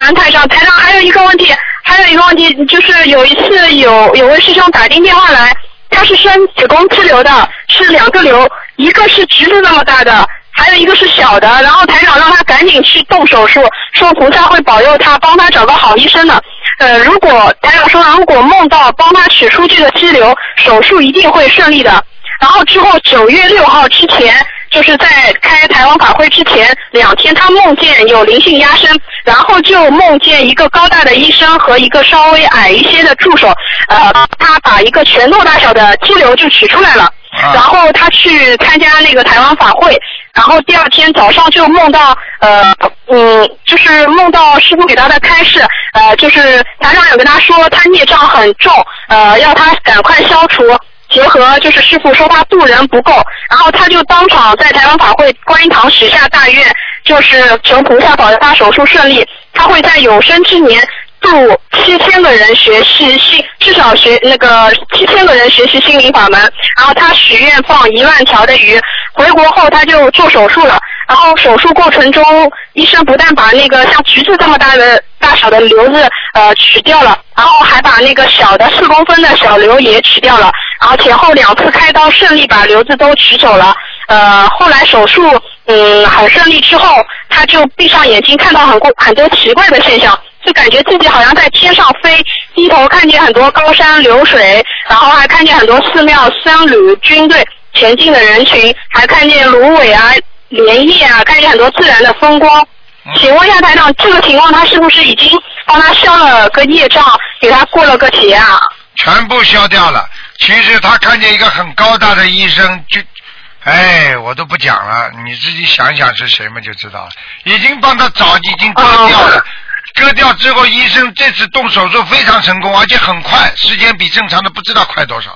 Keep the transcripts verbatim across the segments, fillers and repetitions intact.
恩台长。台长还有一个问题，还有一个问题就是有一次有有位师兄打进电话来，他是生子宫肌瘤的，是两个瘤，一个是橘子那么大的，还有一个是小的，然后台长让他赶紧去动手术，说菩萨会保佑他，帮他找个好医生的。呃，如果台长说如果梦到帮他取出这个肌瘤，手术一定会顺利的。然后之后九月六号之前，就是在开台湾法会之前两天，他梦见有灵性压身，然后就梦见一个高大的医生和一个稍微矮一些的助手，呃，他把一个拳头大小的肌瘤就取出来了。然后他去参加那个台湾法会，然后第二天早上就梦到呃嗯，就是梦到师父给他的开示，呃，就是台长有跟他说他孽障很重，呃，要他赶快消除。结合就是师父说他渡人不够，然后他就当场在台湾法会观音堂许下大愿，就是求菩萨保佑他手术顺利，他会在有生之年度七千个人学习心，至少学那个七千个人学习心灵法门。然后他许愿放一万条的鱼，回国后他就做手术了。然后手术过程中，医生不但把那个像橘子这么大的大小的瘤子呃取掉了，然后还把那个小的四公分的小瘤也取掉了。然后前后两次开刀顺利把瘤子都取走了。呃，后来手术嗯很顺利之后，他就闭上眼睛看到很多很多奇怪的现象。就感觉自己好像在天上飞，低头看见很多高山流水，然后还看见很多寺庙、僧侣、军队前进的人群，还看见芦苇啊、莲叶啊，看见很多自然的风光。请问一下台长，这个情况他是不是已经帮他消了个业障，给他过了个节啊？ 全部消掉了。其实他看见一个很高大的医生，就，哎，我都不讲了，你自己想想是谁嘛就知道了。已经帮他早已经割掉了。哦，割掉之后，医生这次动手术非常成功，而且很快，时间比正常的不知道快多少。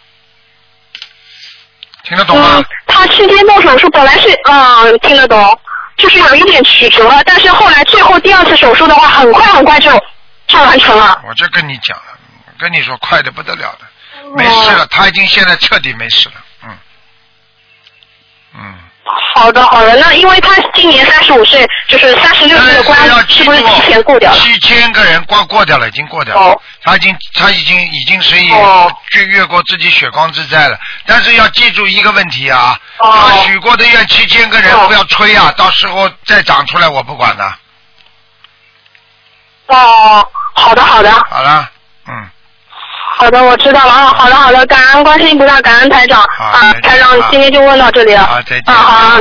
听得懂吗？ 嗯，他期间动手术本来是嗯听得懂，就是有一点曲折了，但是后来最后第二次手术的话，很快很快就就完成了。 我就跟你讲了，跟你说快的不得了的，没事了，他已经现在彻底没事了，嗯嗯。 好的好的，那因为他今年三十五岁，就是三十六岁的关，是不是提前过掉了？ 七千个人过过掉了，已经过掉了。哦，他已经他已经已经可以越越过自己血光之灾了。但是要记住一个问题啊，哦，他许过的愿七千个人不要吹啊，哦，到时候再长出来我不管的。 哦，好的好的。 好了，嗯。 好的，我知道了啊。好的好的，感恩观世音菩萨，感恩台长啊，台长今天就问到这里了。 好，再见。 啊好。